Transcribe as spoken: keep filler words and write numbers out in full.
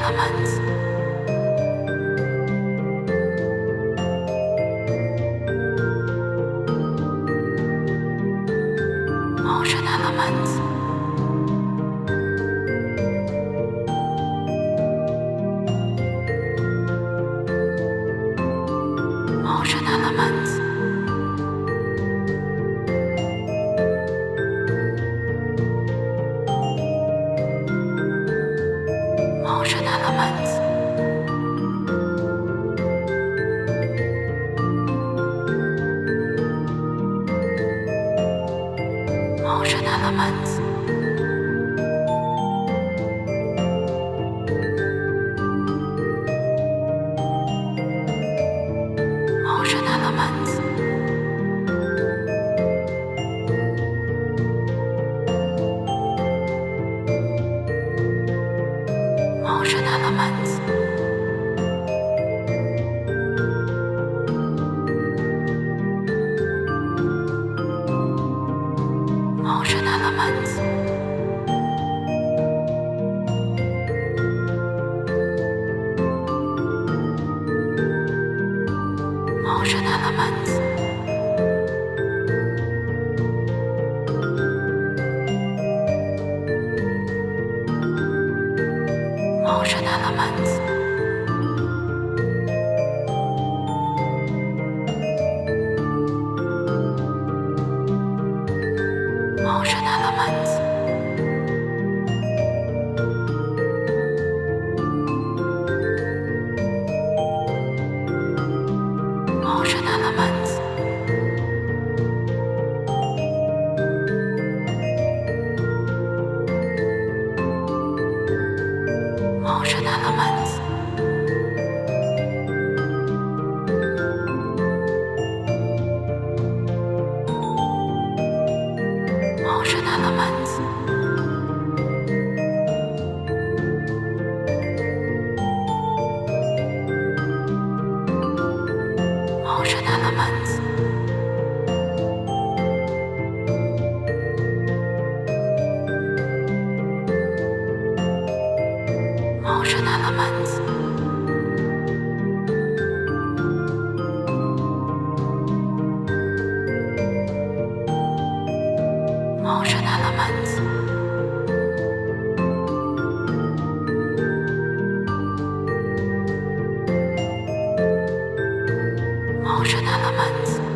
elements. Motion elements. Motion elements. Motion elements. Motion elements. Motion elements. Motion elements. Motion elements. Motion elements. Motion elements. Motion elements. Motion elements. Motion elements. Motion elements. Motion elements. Motion elements. Motion elements. Motion elements.